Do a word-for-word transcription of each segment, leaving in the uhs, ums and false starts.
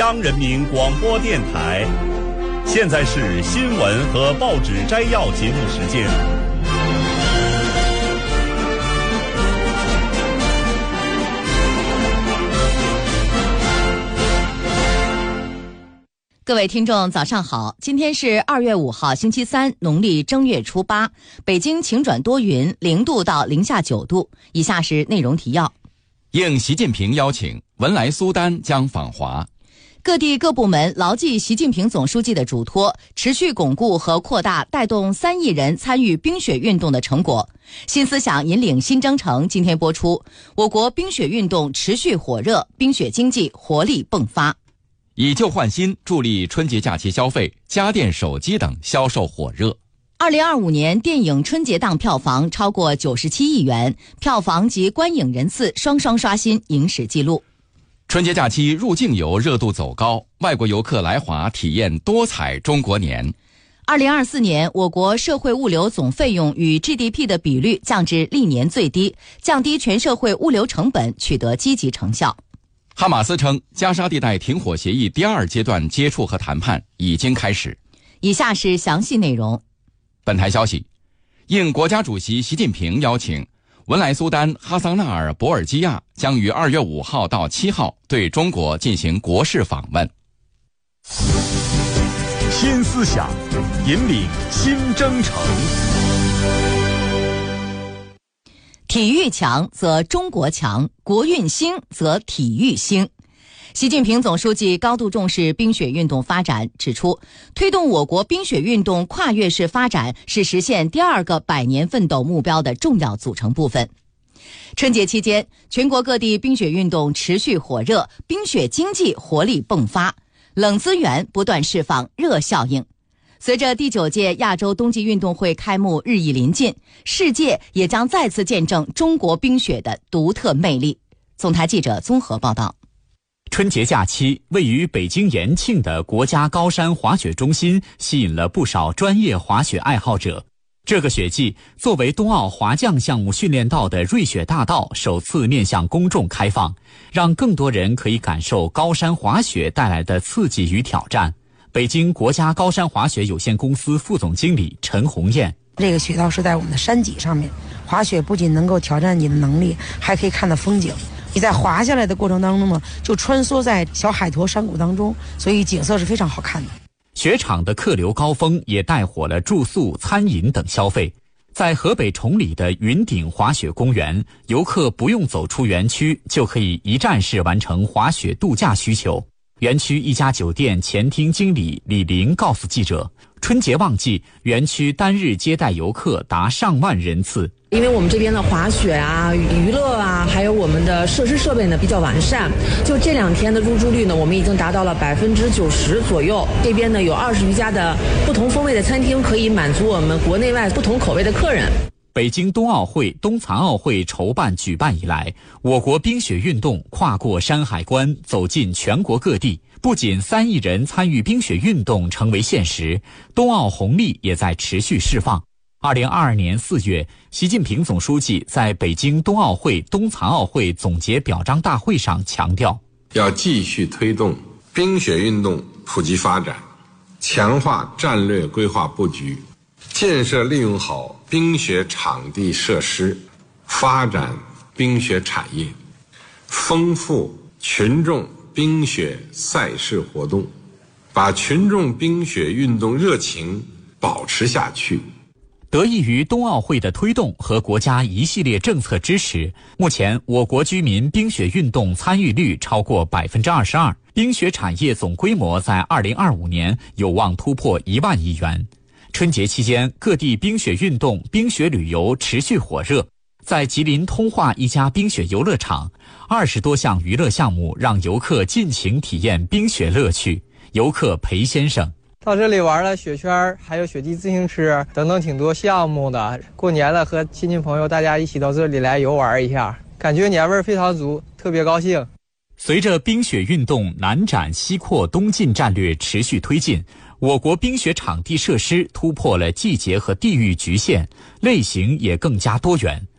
央人民广播电台。现在是新闻和报纸摘要节目时间。 各位听众早上好，今天是二月五号星期三，农历正月初八，北京晴转多云，零度到零下九度。以下是内容提要。 应习近平邀请，文莱苏丹将访华。 各地各部门牢记习近平总书记的嘱托，持续巩固和扩大带动三亿人参与冰雪运动的成果。新思想引领新征程今天播出，我国冰雪运动持续火热，冰雪经济活力迸发。 以旧换新，助力春节假期消费，家电、手机等销售火热。 二零二五年电影春节档票房超过九十七亿元，票房及观影人次双双刷新影史纪录。 春节假期入境游热度走高，外国游客来华体验多彩中国年。 二零二四年，我国社会物流总费用与 G D P 的比率降至历年最低，降低全社会物流成本取得积极成效。 哈马斯称，加沙地带停火协议第二阶段接触和谈判已经开始。 以下是详细内容。 本台消息，应国家主席习近平邀请，文莱苏丹哈桑纳尔博尔基亚将于二月五号到七号对中国进行国事访问。 新思想引领新征程。 体育强则中国强，国运兴则体育兴。习近平总书记高度重视冰雪运动发展，指出，推动我国冰雪运动跨越式发展是实现第二个百年奋斗目标的重要组成部分。春节期间，全国各地冰雪运动持续火热，冰雪经济活力迸发，冷资源不断释放热效应。随着第九届亚洲冬季运动会开幕日益临近，世界也将再次见证中国冰雪的独特魅力。总台记者综合报道。 春节假期，位于北京延庆的国家高山滑雪中心吸引了不少专业滑雪爱好者。这个雪季，作为冬奥滑降项目训练道的瑞雪大道首次面向公众开放，让更多人可以感受高山滑雪带来的刺激与挑战。北京国家高山滑雪有限公司副总经理陈红艳： 这个雪道是在我们的山脊上面，滑雪不仅能够挑战你的能力，还可以看到风景。你在滑下来的过程当中呢，就穿梭在小海坨山谷当中，所以景色是非常好看的。 雪场的客流高峰也带火了住宿、餐饮等消费。在河北崇礼的云顶滑雪公园，游客不用走出园区，就可以一站式完成滑雪度假需求。园区一家酒店前厅经理李林告诉记者，春节旺季，园区单日接待游客达上万人次。 因为我们这边的滑雪啊、娱乐啊，还有我们的设施设备呢比较完善，就这两天的入住率呢，我们已经达到了百分之九十左右。这边呢有二十余家的不同风味的餐厅，可以满足我们国内外不同口味的客人。 北京冬奥会、冬残奥会筹办举办以来，我国冰雪运动跨过山海关，走进全国各地。不仅三亿人参与冰雪运动成为现实，冬奥红利也在持续释放。二零二二年四月，习近平总书记在北京冬奥会、冬残奥会总结表彰大会上强调， 要继续推动冰雪运动普及发展，强化战略规划布局，建设利用好冰雪场地设施，发展冰雪产业，丰富群众冰雪赛事活动，把群众冰雪运动热情保持下去。 得益于冬奥会的推动和国家一系列政策支持，目前我国居民冰雪运动参与率超过百分之二十二，冰雪产业总规模在二零二五年有望突破一万亿元。春节期间，各地冰雪运动、冰雪旅游持续火热。在吉林通化一家冰雪游乐场，二十多项娱乐项目让游客尽情体验冰雪乐趣。游客裴先生到这里玩了雪圈，还有雪地自行车等等挺多项目的。过年了，和亲戚朋友大家一起到这里来游玩一下，感觉年味非常足，特别高兴。 随着冰雪运动南展西扩东进战略持续推进，我国冰雪场地设施突破了季节和地域局限，类型也更加多元。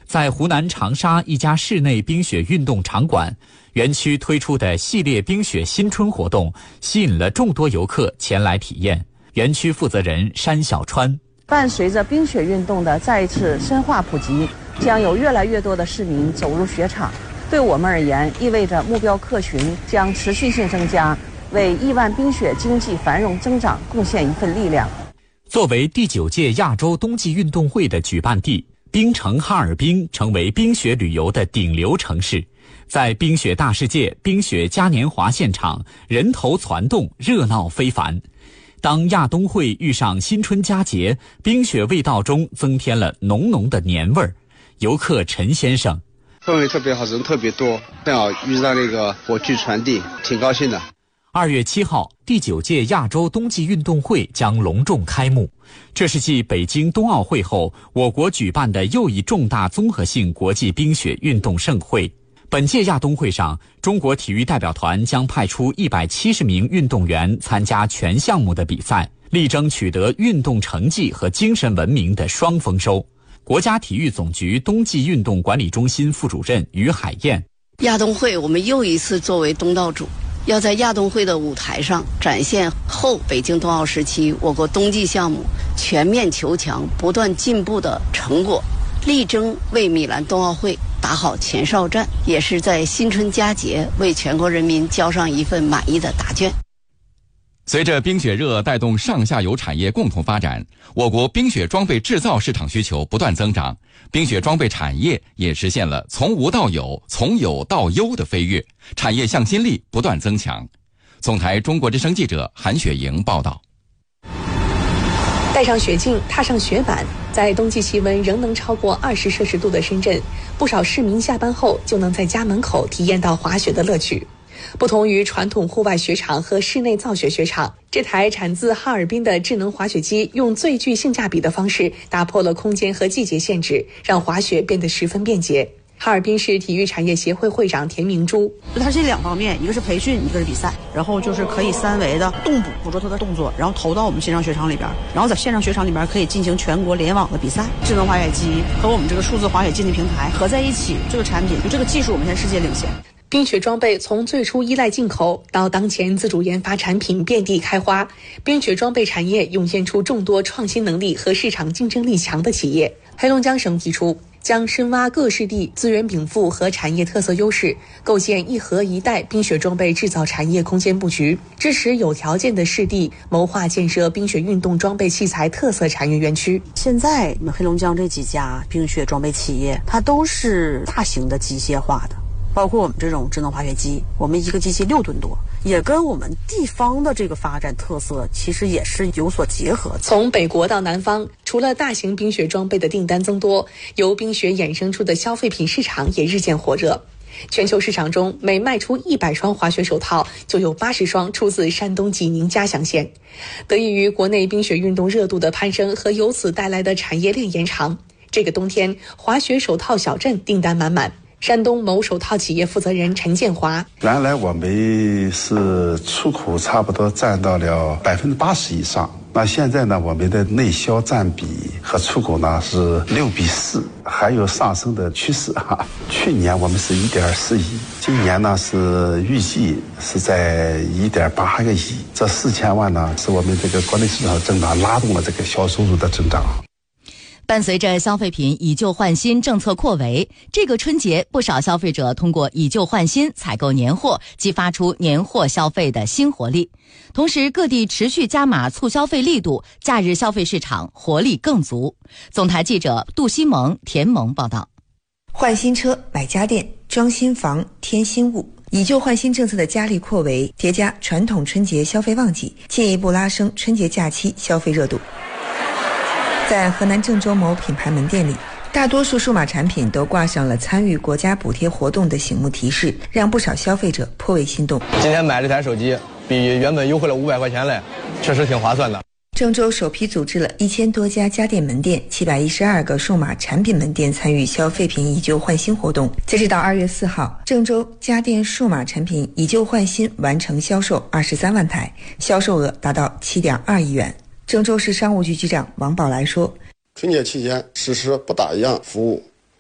在湖南长沙一家室内冰雪运动场馆，园区推出的系列冰雪新春活动吸引了众多游客前来体验。园区负责人山小川： 伴随着冰雪运动的再一次深化普及，将有越来越多的市民走入雪场。对我们而言，意味着目标客群将持续性增加，为亿万冰雪经济繁荣增长贡献一份力量。 作为第九届亚洲冬季运动会的举办地，冰城哈尔滨成为冰雪旅游的顶流城市。在冰雪大世界冰雪嘉年华现场，人头攒动，热闹非凡。当亚冬会遇上新春佳节，冰雪味道中增添了浓浓的年味儿。游客陈先生： 氛围特别好，人特别多，正好遇到那个火炬传递，挺高兴的。 二月七号，第九届亚洲冬季运动会将隆重开幕。这是继北京冬奥会后，我国举办的又一重大综合性国际冰雪运动盛会。本届亚冬会上，中国体育代表团将派出一百七十名运动员参加全项目的比赛，力争取得运动成绩和精神文明的双丰收。国家体育总局冬季运动管理中心副主任于海燕： 亚冬会我们又一次作为东道主，要在亚冬会的舞台上展现后北京冬奥时期我国冬季项目全面求强、不断进步的成果，力争为米兰冬奥会打好前哨战，也是在新春佳节为全国人民交上一份满意的答卷。 随着冰雪热带动上下游产业共同发展，我国冰雪装备制造市场需求不断增长，冰雪装备产业也实现了从无到有、从有到优的飞跃，产业向心力不断增强。总台中国之声记者韩雪莹报道。 戴上雪镜，踏上雪板，在冬季气温仍能超过二十摄氏度的深圳，不少市民下班后就能在家门口体验到滑雪的乐趣。不同于传统户外雪场和室内造雪雪场，这台产自哈尔滨的智能滑雪机用最具性价比的方式打破了空间和季节限制，让滑雪变得十分便捷。哈尔滨市体育产业协会会长田明珠： 它这两方面，一个是培训，一个是比赛，然后就是可以三维的动捕捕捉它的动作，然后投到我们线上雪场里边，然后在线上雪场里边可以进行全国联网的比赛。智能滑雪机和我们这个数字滑雪竞技平台合在一起，这个产品就这个技术我们现在世界领先。 冰雪装备从最初依赖进口到当前自主研发产品遍地开花，冰雪装备产业涌现出众多创新能力和市场竞争力强的企业。黑龙江省提出将深挖各市地资源禀赋和产业特色优势，构建一核一带冰雪装备制造产业空间布局，支持有条件的市地谋划建设冰雪运动装备器材特色产业园区。 现在我们黑龙江这几家冰雪装备企业，它都是大型的机械化的，包括我们这种智能滑雪机，我们一个机器六吨多，也跟我们地方的这个发展特色其实也是有所结合的。 从北国到南方，除了大型冰雪装备的订单增多，由冰雪衍生出的消费品市场也日渐火热。全球市场中，每卖出一百双滑雪手套，就有八十双出自山东济宁嘉祥县。得益于国内冰雪运动热度的攀升和由此带来的产业链延长，这个冬天滑雪手套小镇订单满满。山东某手套企业负责人陈建华： 原来我们是出口差不多占到了百分之八十以上，那现在呢，我们的内销占比和出口呢是六比四，还有上升的趋势哈。去年我们是一点四亿，今年呢是预计是在一点八个亿，这四千万呢是我们这个国内市场的增长拉动了这个销售额的增长。 伴随着消费品以旧换新政策扩围，这个春节不少消费者通过以旧换新采购年货，激发出年货消费的新活力。同时，各地持续加码促消费力度，假日消费市场活力更足。总台记者杜西萌、田萌报道。 换新车、买家电、装新房、添新物，以旧换新政策的加力扩围，叠加传统春节消费旺季，进一步拉升春节假期消费热度。在河南郑州某品牌门店里，大多数数码产品都挂上了参与国家补贴活动的醒目提示，让不少消费者颇为心动。 今天买这台手机比原本优惠了五百块钱嘞，确实挺划算的。 郑州首批组织了一千多家家电门店、七百一十二个数码产品门店参与消费品以旧换新活动。截止到二月四号，郑州家电数码产品以旧换新完成销售二十三万台，销售额达到七点二亿元。郑州市商务局局长王宝来说： 春节期间实施不打烊服务，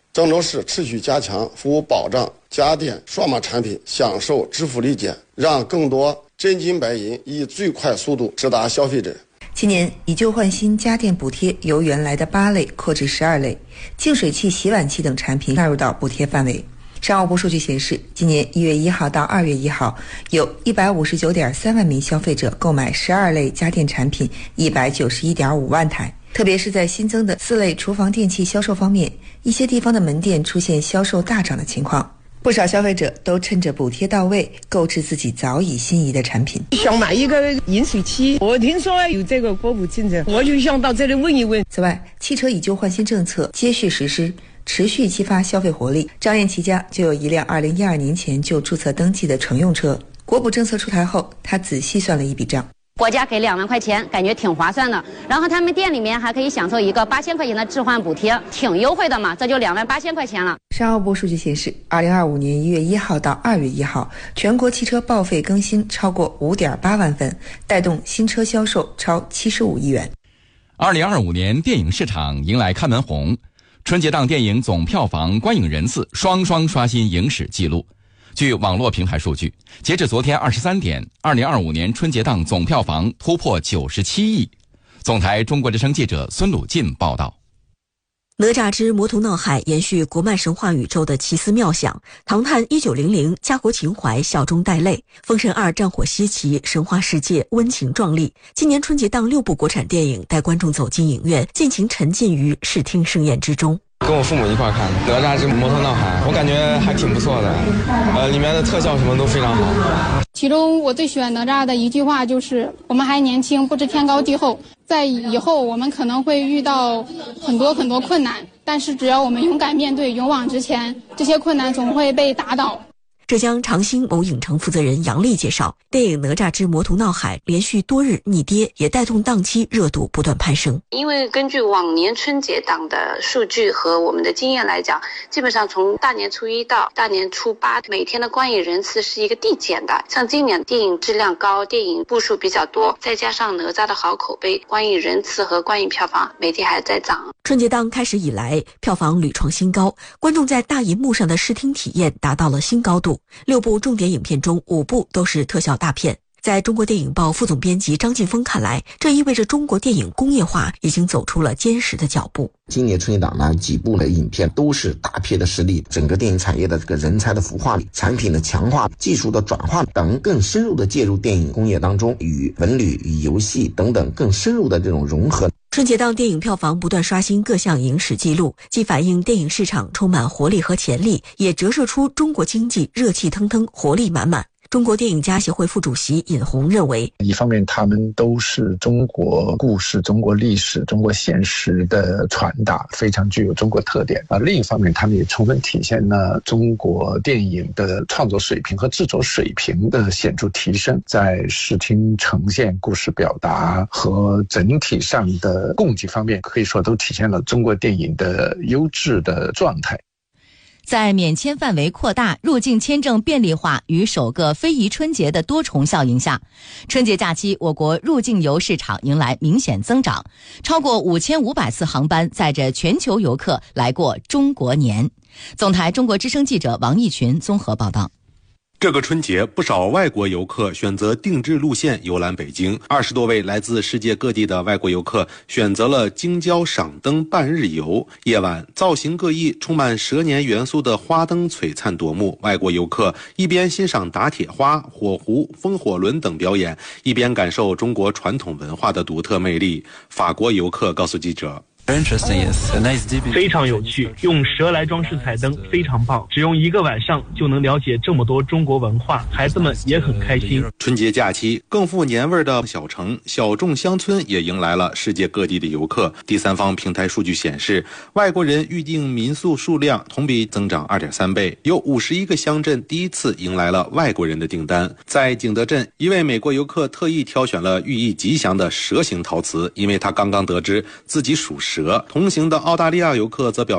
郑州市持续加强服务保障家电数码产品享受支付理解，让更多真金白银以最快速度直达消费者。 今年以旧换新家电补贴由原来的八类扩至十二类，净水器、洗碗器等产品纳入到补贴范围。商务部数据显示，今年一月一号到二月一号，有一百五十九点三万名消费者购买十二类家电产品，一百九十一点五万台。特别是在新增的四类厨房电器销售方面，一些地方的门店出现销售大涨的情况。不少消费者都趁着补贴到位，购置自己早已心仪的产品。 想买一个饮水机，我听说有这个国补政策，我就想到这里问一问。 此外，汽车以旧换新政策接续实施，持续激发消费活力。张燕琪家就有一辆二零一二年前就注册登记的乘用车，国补政策出台后，他仔细算了一笔账。 国家给两万块钱，感觉挺划算的。然后他们店里面还可以享受一个八千块钱的置换补贴，挺优惠的嘛，这就两万八千块钱了。 商务部数据显示，二零二五年一月一号到二月一号，全国汽车报废更新超过五点八万份，带动新车销售超七十五亿元。 二零二五年电影市场迎来看门红，春节档电影总票房、观影人次双双刷新影史纪录。据网络平台数据，截至昨天二十三点，二零二五年春节档总票房突破九十七亿。总台中国之声记者孙鲁进报道。 哪吒之魔童闹海延续国漫神话宇宙的奇思妙想，唐探一九零零家国情怀笑中带泪，封神二战火稀奇，神话世界温情壮丽。今年春节档六部国产电影带观众走进影院，尽情沉浸于视听盛宴之中。 跟我父母一块看哪吒之魔童闹海，我感觉还挺不错的，呃，里面的特效什么都非常好。 其中我最喜欢哪吒的一句话就是我们还年轻，不知天高地厚，在以后我们可能会遇到很多很多困难，但是只要我们勇敢面对，勇往直前，这些困难总会被打倒。 浙江长兴某影城负责人杨丽介绍，电影《哪吒之魔童闹海》连续多日逆跌，也带动档期热度不断攀升。 因为根据往年春节档的数据和我们的经验来讲，基本上从大年初一到大年初八，每天的观影人次是一个递减的。像今年电影质量高，电影部数比较多，再加上哪吒的好口碑，观影人次和观影票房每天还在涨。 春节档开始以来，票房屡创新高，观众在大银幕上的视听体验达到了新高度。六部重点影片中，五部都是特效大片。在中国电影报副总编辑张劲峰看来，这意味着中国电影工业化已经走出了坚实的脚步。 今年春节档呢，几部的影片都是大片的实力，整个电影产业的这个人才的孵化、产品的强化、技术的转化等，更深入的介入电影工业当中，与文旅、与游戏等等更深入的这种融合。 春节档电影票房不断刷新各项影史纪录，既反映电影市场充满活力和潜力，也折射出中国经济热气腾腾、活力满满。中国电影家协会副主席尹红认为， 一方面他们都是中国故事、中国历史、中国现实的传达，非常具有中国特点啊；另一方面，他们也充分体现了中国电影的创作水平和制作水平的显著提升，在视听呈现、故事表达和整体上的供给方面，可以说都体现了中国电影的优质的状态。 在免签范围扩大、入境签证便利化与首个非遗春节的多重效应下，春节假期我国入境游市场迎来明显增长，超过五千五百次航班载着全球游客来过中国年。总台中国之声记者王义群综合报道。 这个春节，不少外国游客选择定制路线游览北京。二十多位来自世界各地的外国游客选择了京郊赏灯半日游。夜晚，造型各异、充满蛇年元素的花灯璀璨夺目。外国游客一边欣赏打铁花、火狐、风火轮等表演，一边感受中国传统文化的独特魅力。法国游客告诉记者， 非常有趣，用蛇来装饰彩灯非常棒，只用一个晚上就能了解这么多中国文化，孩子们也很开心。 春节假期更富年味的小城、小众乡村也迎来了世界各地的游客。第三方平台数据显示，外国人预订民宿数量同比增长 二点三倍，有五十一个乡镇第一次迎来了外国人的订单。在景德镇，一位美国游客特意挑选了寓意吉祥的蛇形陶瓷，因为他刚刚得知自己属蛇。同行的澳大利亚游客则表示，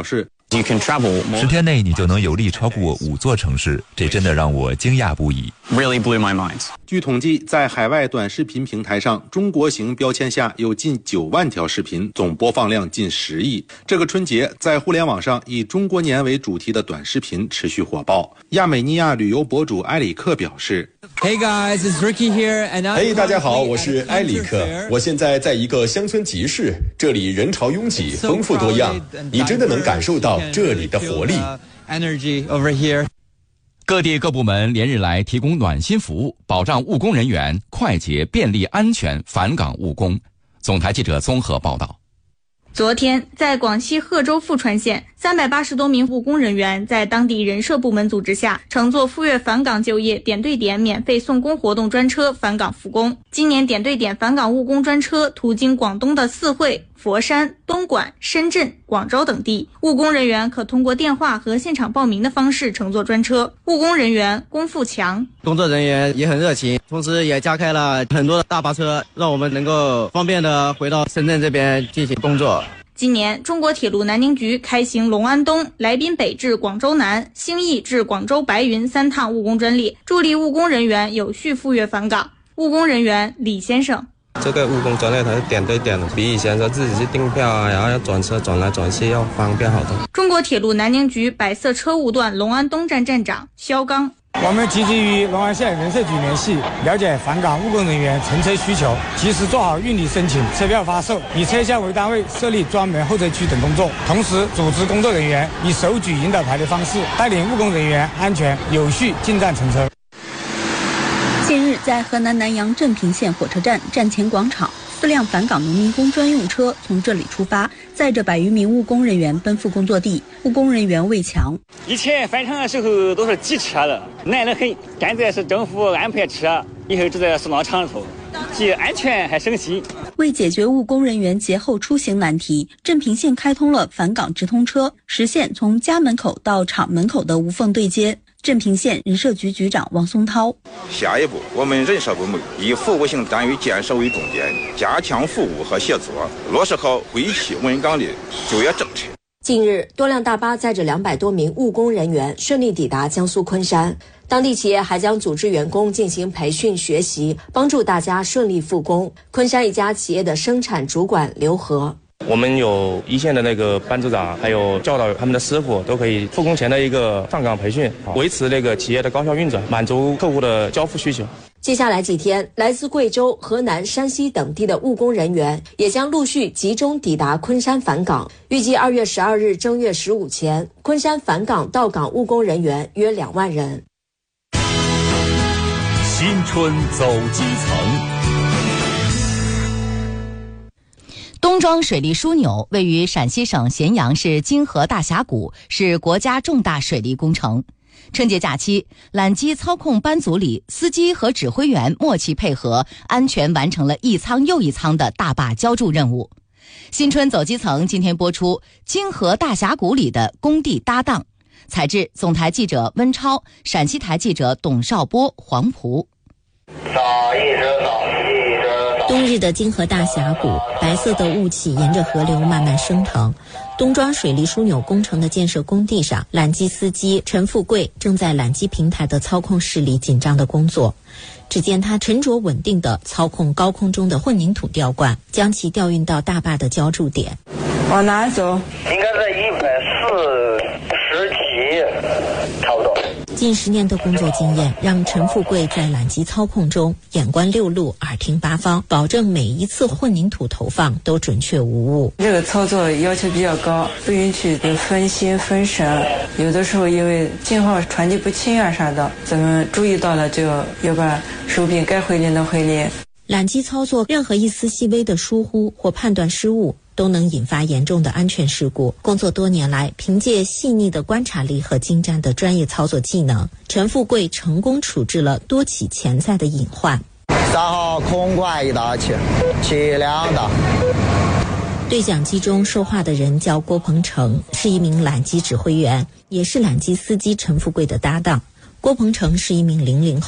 十天内你就能有力超过五座城市，这真的让我惊讶不已。 Really blew my mind. 据统计，在海外短视频平台上，中国行标签下有近九万条视频，总播放量近十亿。这个春节，在互联网上以中国年为主题的短视频持续火爆。亚美尼亚旅游博主埃里克表示 ：“Hey guys, it's Ricky here, and I'm…… 嘿，大家好，我是埃里克，我现在在一个乡村集市，这里人潮拥挤，丰富多样，你真的能感受到这里的活力。” Energy over here. 各地各部门连日来提供暖心服务，保障务工人员快捷、便利、安全返岗务工。总台记者综合报道。 昨天，在广西贺州富川县，三百八十多名务工人员在当地人社部门组织下，乘坐赴粤返岗就业点对点免费送工活动专车返岗复工。今年点对点返岗务工专车途经广东的四会、佛山、东莞、深圳、广州等地，务工人员可通过电话和现场报名的方式乘坐专车。务工人员龚富强， 工作人员也很热情，同时也加开了很多的大巴车，让我们能够方便的回到深圳这边进行工作。 今年，中国铁路南宁局开行隆安东、来宾北至广州南、兴义至广州白云三趟务工专列，助力务工人员有序赴粤返岗。务工人员李先生， 这个务工专列它是点对点的，比以前说自己去订票啊，然后要转车转来转去要方便好多。 中国铁路南宁局百色车务段隆安东站站长肖刚， 我们积极与隆安县人社局联系，了解返岗务工人员乘车需求，及时做好运力申请、车票发售，以车厢为单位设立专门候车区等工作。同时，组织工作人员以手举引导牌的方式，带领务工人员安全有序进站乘车。 近日，在河南南阳镇平县火车站站前广场，四辆返岗农民工专用车从这里出发，载着百余名务工人员奔赴工作地。务工人员魏强， 以前返场的时候都是挤车的，难得很。现在是政府安排车，以后只在送到厂头，既安全还省心。 为解决务工人员节后出行难题，镇平县开通了返岗直通车，实现从家门口到厂门口的无缝对接。镇平县人社局局长王松涛， 下一步，我们人社部门以服务性单位建设为重点，加强服务和协作，落实好归期稳岗的就业政策。 近日，多辆大巴载着两百多名务工人员顺利抵达江苏昆山，当地企业还将组织员工进行培训学习，帮助大家顺利复工。昆山一家企业的生产主管刘和， 我们有一线的那个班组长，还有教导他们的师傅，都可以复工前的一个上岗培训，维持那个企业的高效运转，满足客户的交付需求。 接下来几天，来自贵州、河南、山西等地的务工人员也将陆续集中抵达昆山返岗。预计二月十二日正月十五前，昆山返岗到岗务工人员约两万人。 新春走基层。 东庄水利枢纽位于陕西省咸阳市金河大峡谷，是国家重大水利工程。春节假期，缆机操控班组里，司机和指挥员默契配合，安全完成了一舱又一舱的大坝浇筑任务。新春走基层今天播出金河大峡谷里的工地搭档，采制总台记者温超，陕西台记者董少波、黄埔。 冬日的金河大峡谷，白色的雾气沿着河流慢慢升腾。东庄水利枢纽工程的建设工地上，缆机司机陈富贵正在缆机平台的操控室里紧张地工作。只见他沉着稳定地操控高空中的混凝土吊冠，将其吊运到大坝的浇筑点。 往哪走？应该在一百四十几，差不多。 近十年的工作经验让陈富贵在缆机操控中眼观六路，耳听八方，保证每一次混凝土投放都准确无误。 这个操作要求比较高，不允许有分心分神，有的时候因为信号传递不清啊啥的，咱们注意到了就要把手柄该回lin的回lin。 缆机操作任何一丝细微的疏忽或判断失误，都能引发严重的安全事故。工作多年来，凭借细腻的观察力和精湛的专业操作技能，陈富贵成功处置了多起潜在的隐患。 三号空管一打气，气两打。 对讲机中说话的人叫郭鹏程，是一名缆机指挥员，也是缆机司机陈富贵的搭档。郭鹏程是一名零零后，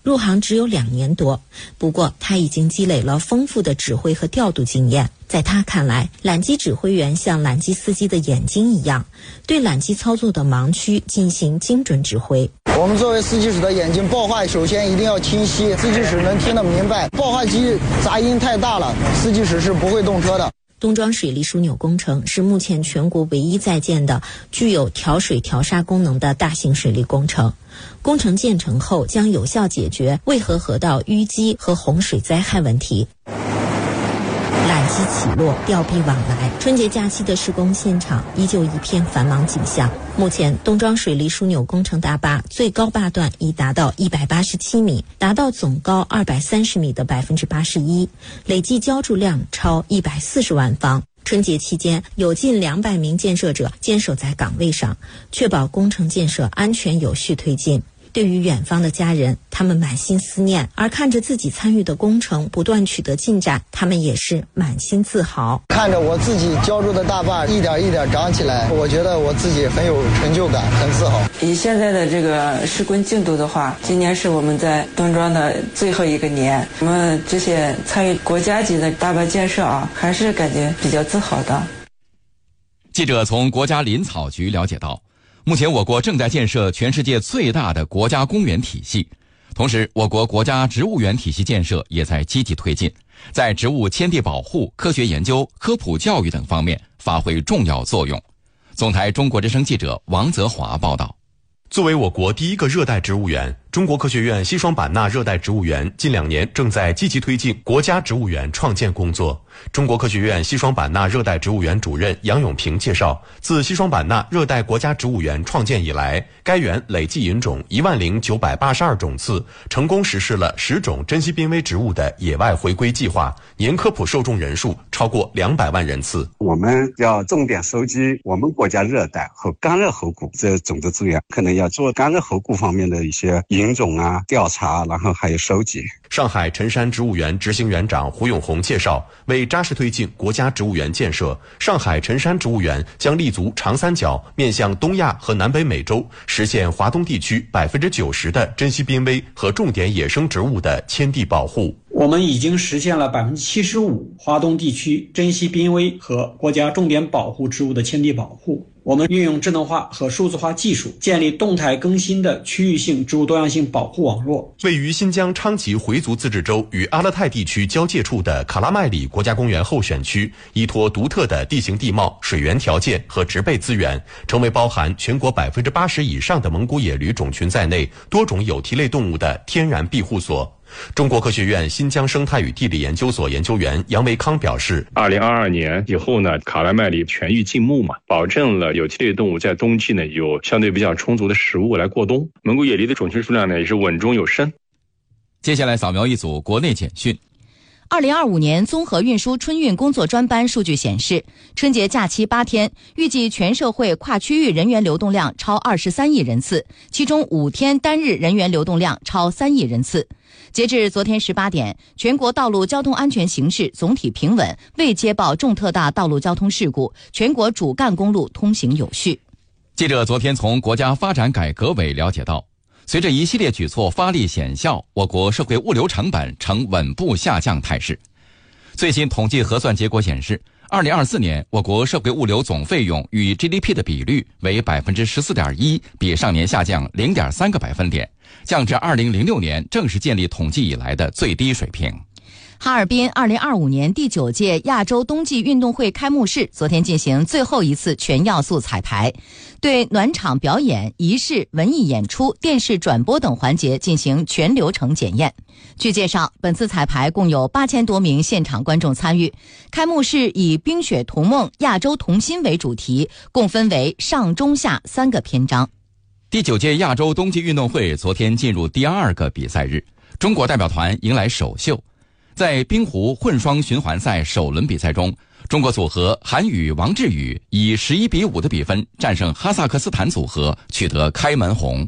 入行只有两年多，不过他已经积累了丰富的指挥和调度经验。在他看来，缆机指挥员像缆机司机的眼睛一样，对缆机操作的盲区进行精准指挥。 我们作为司机室的眼睛，报话首先一定要清晰，司机室能听得明白。报话机杂音太大了，司机室是不会动车的。 东庄水利枢纽工程是目前全国唯一在建的具有调水调沙功能的大型水利工程。工程建成后将有效解决渭河河道淤积和洪水灾害问题。缆机起落，吊臂往来，春节假期的施工现场依旧一片繁忙景象。目前东庄水利枢纽工程大坝最高坝段已达到一百八十七米，达到总高二百三十米的百分之八十一，累计浇筑量超一百四十万方。春节期间，有近两百名建设者坚守在岗位上，确保工程建设安全有序推进。对于远方的家人，他们满心思念，而看着自己参与的工程不断取得进展，他们也是满心自豪。 看着我自己浇筑的大坝一点一点长起来，我觉得我自己很有成就感，很自豪。 以现在的这个施工进度的话，今年是我们在东庄的最后一个年，我们这些参与国家级的大坝建设啊，还是感觉比较自豪的。 记者从国家林草局了解到，目前我国正在建设全世界最大的国家公园体系，同时我国国家植物园体系建设也在积极推进，在植物迁地保护、科学研究、科普教育等方面发挥重要作用。总台中国之声记者王泽华报道。 作为我国第一个热带植物园，中国科学院西双版纳热带植物园近两年正在积极推进国家植物园创建工作。中国科学院西双版纳热带植物园主任杨永平介绍，自西双版纳热带国家植物园创建以来，该园累计引种一万零九百八十二种次，成功实施了十种珍稀濒危植物的野外回归计划，年科普受众人数超过两百万人次。 我们要重点收集我们国家热带和干热猴谷这种子资源，可能要做干热猴谷方面的一些引种啊、调查，然后还有收集。 上海辰山植物园执行园长胡永红介绍，为扎实推进国家植物园建设，上海辰山植物园将立足长三角，面向东亚和南北美洲，实现华东地区百分之九十的珍稀濒危和重点野生植物的迁地保护。 我们已经实现了百分之七十五华东地区珍稀濒危和国家重点保护植物的迁地保护。我们运用智能化和数字化技术，建立动态更新的区域性植物多样性保护网络。 位于新疆昌吉回族自治州与阿勒泰地区交界处的卡拉麦里国家公园候选区，依托独特的地形地貌、水源条件和植被资源，成为包含全国百分之八十以上的蒙古野驴种群在内多种有蹄类动物的天然庇护所。中国科学院新疆生态与地理研究所研究员杨维康表示， 二零二二年以后呢，卡拉麦里全域禁牧嘛，保证了有蹄类动物在冬季呢有相对比较充足的食物来过冬。蒙古野驴的种群数量呢也是稳中有升。 接下来扫描一组国内简讯。 二零二五年综合运输春运工作专班数据显示，春节假期八天，预计全社会跨区域人员流动量超二十三亿人次，其中五天单日人员流动量超三亿人次。截至昨天十八点，全国道路交通安全形势总体平稳，未接报重特大道路交通事故，全国主干公路通行有序。 记者昨天从国家发展改革委了解到，随着一系列举措发力显效，我国社会物流成本呈稳步下降态势。最新统计核算结果显示，二零二四年我国社会物流总费用与 G D P 的比率为百分之十四点一，比上年下降零点三个百分点，降至二零零六年正式建立统计以来的最低水平。 哈尔滨二零二五年第九届亚洲冬季运动会开幕式昨天进行最后一次全要素彩排，对暖场表演、仪式、文艺演出、电视转播等环节进行全流程检验。据介绍，本次彩排共有八千多名现场观众参与。开幕式以冰雪童梦、亚洲童心为主题，共分为上中下三个篇章。 第九届亚洲冬季运动会昨天进入第二个比赛日，中国代表团迎来首秀。在冰壶混双循环赛首轮比赛中，中国组合韩宇、王志宇以十一比五的比分战胜哈萨克斯坦组合，取得开门红。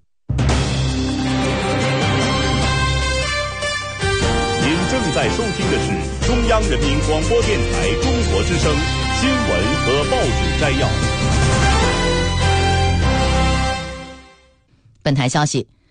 您正在收听的是中央人民广播电台中国之声新闻和报纸摘要。 本台消息，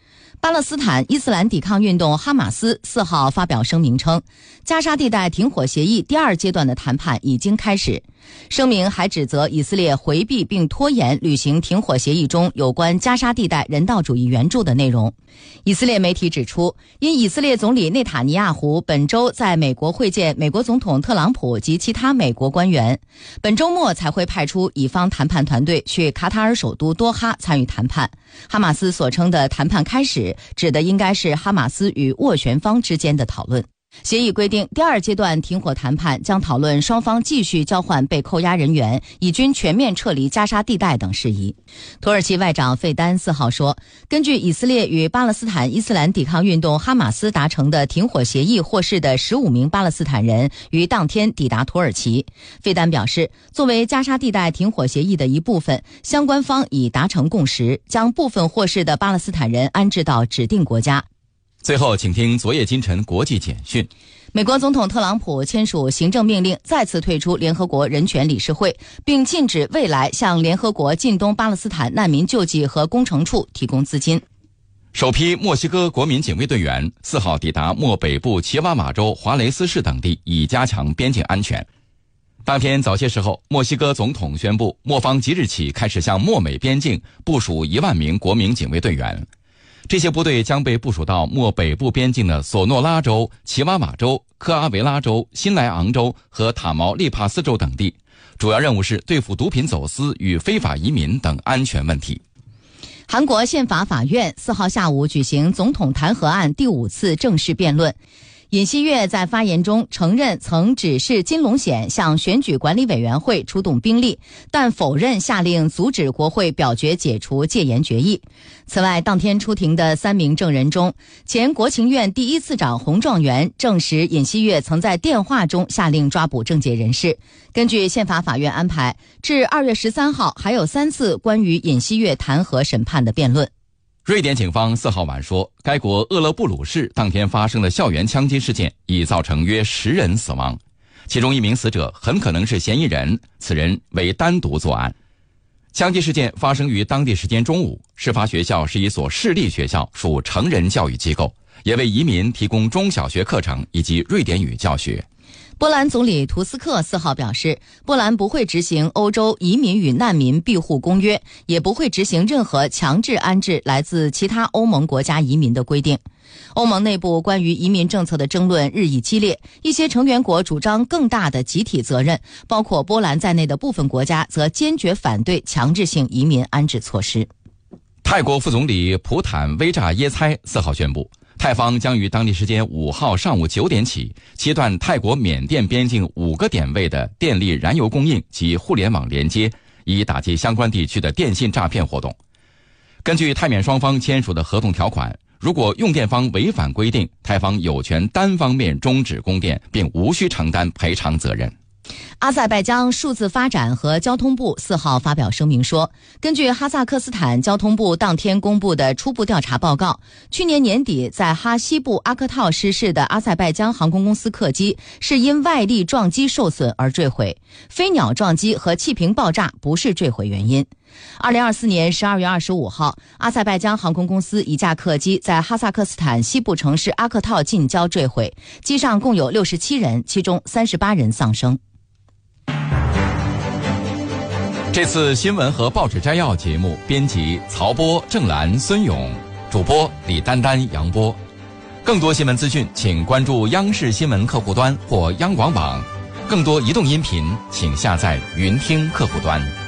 巴勒斯坦伊斯兰抵抗运动哈马斯四号发表声明称，加沙地带停火协议第二阶段的谈判已经开始。声明还指责以色列回避并拖延履行停火协议中有关加沙地带人道主义援助的内容。以色列媒体指出，因以色列总理内塔尼亚胡本周在美国会见美国总统特朗普及其他美国官员，本周末才会派出以方谈判团队去卡塔尔首都多哈参与谈判。哈马斯所称的谈判开始，指的应该是哈马斯与斡旋方之间的讨论。协议规定，第二阶段停火谈判将讨论双方继续交换被扣押人员、以军全面撤离加沙地带等事宜。土耳其外长费丹四号说，根据以色列与巴勒斯坦伊斯兰抵抗运动哈马斯达成的停火协议获释的十五名巴勒斯坦人于当天抵达土耳其。费丹表示，作为加沙地带停火协议的一部分，相关方已达成共识，将部分获释的巴勒斯坦人安置到指定国家。 最后，请听昨夜今晨国际简讯。 美国总统特朗普签署行政命令，再次退出联合国人权理事会，并禁止未来向联合国近东巴勒斯坦难民救济和工程处提供资金。 首批墨西哥国民警卫队员四号抵达墨北部奇瓦瓦州华雷斯市等地，以加强边境安全。当天早些时候，墨西哥总统宣布，墨方即日起开始向墨美边境部署一万名国民警卫队员。这些部队将被部署到墨北部边境的索诺拉州、奇瓦瓦州、科阿维拉州、新莱昂州和塔毛利帕斯州等地，主要任务是对付毒品走私与非法移民等安全问题。 韩国宪法法院四号下午举行总统弹劾案第五次正式辩论。尹锡悦在发言中承认曾指示金龙显向选举管理委员会出动兵力，但否认下令阻止国会表决解除戒严决议。此外，当天出庭的三名证人中，前国情院第一次长洪状元证实尹锡悦曾在电话中下令抓捕政界人士。根据宪法法院安排，至二月十三号还有三次关于尹锡悦弹劾审判的辩论。 瑞典警方四号晚说，该国厄勒布鲁市当天发生的校园枪击事件已造成约十人死亡，其中一名死者很可能是嫌疑人，此人为单独作案。枪击事件发生于当地时间中午，事发学校是一所市立学校，属成人教育机构，也为移民提供中小学课程以及瑞典语教学。 波兰总理图斯克四号表示，波兰不会执行欧洲移民与难民庇护公约，也不会执行任何强制安置来自其他欧盟国家移民的规定。欧盟内部关于移民政策的争论日益激烈，一些成员国主张更大的集体责任，包括波兰在内的部分国家则坚决反对强制性移民安置措施。 泰国副总理普坦威扎耶猜四号宣布，泰方将于当地时间五号上午九点起切断泰国缅甸边境五个点位的电力燃油供应及互联网连接，以打击相关地区的电信诈骗活动。根据泰缅双方签署的合同条款，如果用电方违反规定，泰方有权单方面终止供电，并无需承担赔偿责任。 阿塞拜疆数字发展和交通部四号发表声明说，根据哈萨克斯坦交通部当天公布的初步调查报告，去年年底在哈西部阿克套失事的阿塞拜疆航空公司客机是因外力撞击受损而坠毁，飞鸟撞击和气瓶爆炸不是坠毁原因。二零二四年十二月二十五号，阿塞拜疆航空公司一架客机在哈萨克斯坦西部城市阿克套近郊坠毁，机上共有六十七人，其中三十八人丧生。 这次新闻和报纸摘要节目编辑曹波、郑兰、孙勇，主播李丹丹、杨波。更多新闻资讯，请关注央视新闻客户端或央广网。更多移动音频，请下载云听客户端。